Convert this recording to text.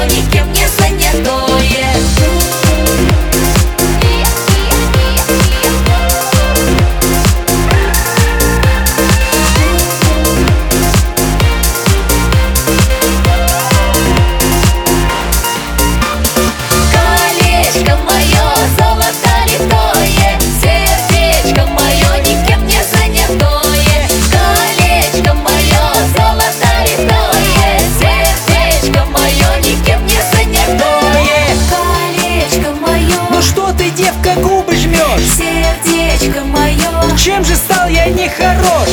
мое никем не занятое. Колечко мое, золото литое, сердечко мое никем не занятое. Колечко мое, золото литое, сердечко мое никем не занятое. Колечко мое, Ну что ты, девка, губы жмешь? сердечко мое, Чем же стал я нехорош?